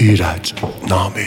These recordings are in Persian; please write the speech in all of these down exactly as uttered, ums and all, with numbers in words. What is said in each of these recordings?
ایرج نامه.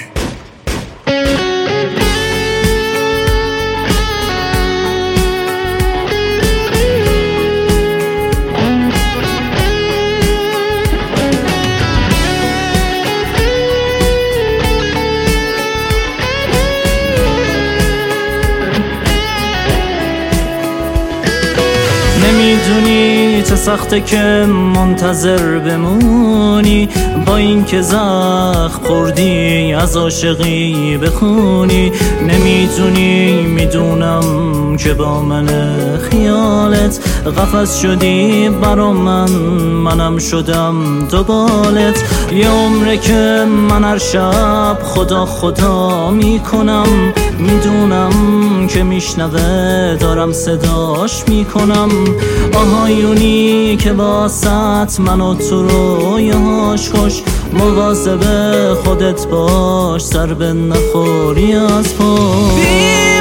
نمیدونی چه سخته که منتظر بمونی، با این که زخم خوردی از عاشقی بخونی. نمیدونی میدونم که با من خیالت قفس شدی برا من، منم شدم دوبالت. یه عمره که من هر شب خدا خدا میکنم، میدونم که میشنوه دارم صداش میکنم. آهایونی که واسط من و تو رویاش خوش، مواظب خودت باش سر به نخوری از پا. بی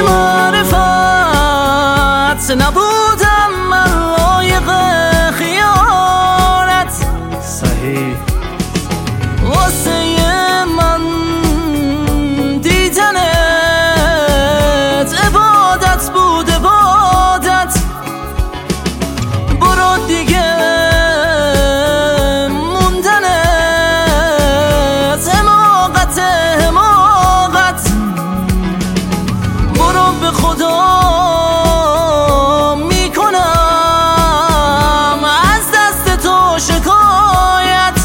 معرفت نبودم من لایق خیانت، صحیح واسه من دیدنت عبادت بود، عبادت. برو دیگه موندنت حماقت، حماقت. برو به خدا میکنم از دست تو شکایت.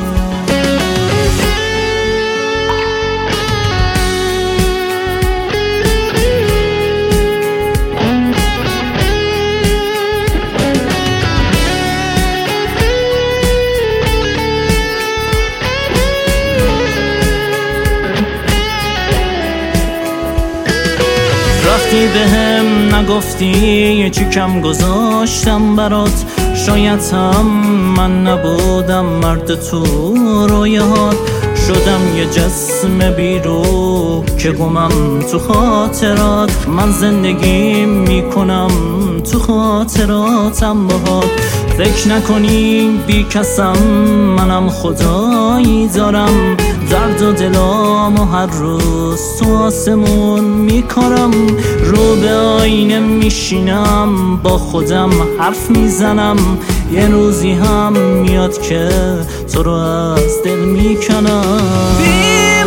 رفتی به هم نگفتی چی کم گذاشتم برات، شاید هم من نبودم مرد تو رویات. شدم یه جسم بیرو که گمم تو خاطرات، من زندگی میکنم تو خاطراتم باهات. فکر نکنی بی کسم، منم خدایی دارم، درد و دلامو هر روز تو آسمون میکارم. رو به آینه میشینم با خودم حرف میزنم، یه روزی هم میاد که تو رو از دل میکنم. بی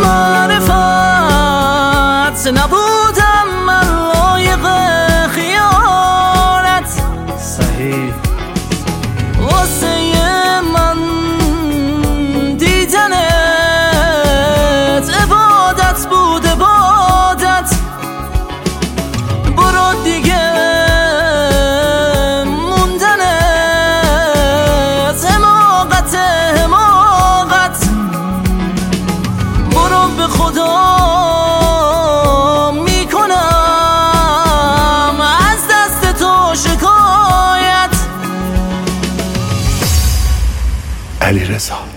معرفت نبودم من لایق خیانت، صحیح واسه من دیدنت عبادت بود، عبادت. برو دیگه موندنت حماقت، حماقت. برو به خدا میکنم از دست تو شکایت. علیرضا.